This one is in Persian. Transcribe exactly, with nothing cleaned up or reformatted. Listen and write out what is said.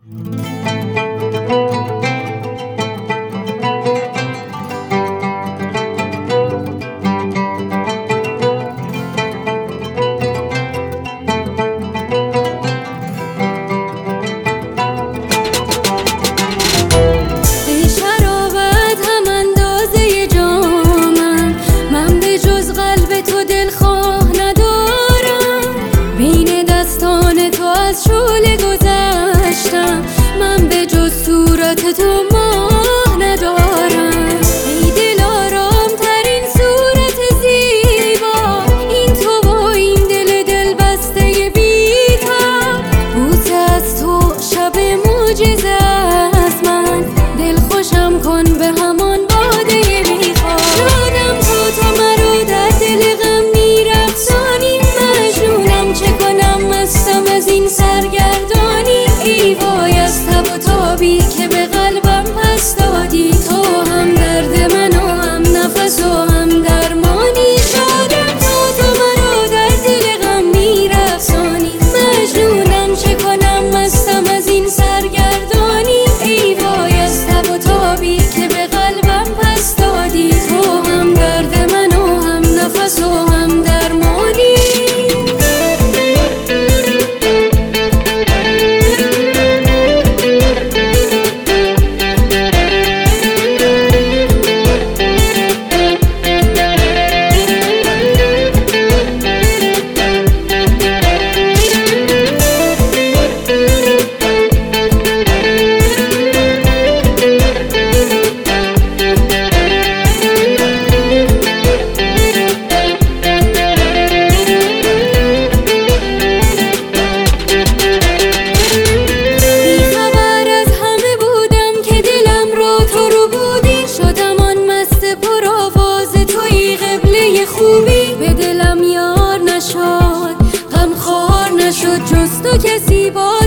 از شعله گذشتم، من به جز صورت تو ماه ندارم. ای دلارام ترین صورت زیبا، این تو و این دل دل بسته بی‌تاب. بوسه از تو شب معجزه است، من دل خوشم کن به همان باده بی‌خواب. شادم تو تو مرا در دل غم می‌رقصانی، مجنونم چه کنم مستم از این سرگردانی. ای وای از تب و تابی که به قلبم پس دادی، تو هم درد من و هم نفس و هم درمانی. شادم تو تو مرا در دل غم می‌رقصانی، مجنونم چه کنم مستم از این سرگردانی. ای وای از تب و تابی که به قلبم پس دادی، تو هم درد من و هم نفس و هم درمانی. به دلم یار نشد، غم خوار نشد جز تو کسی با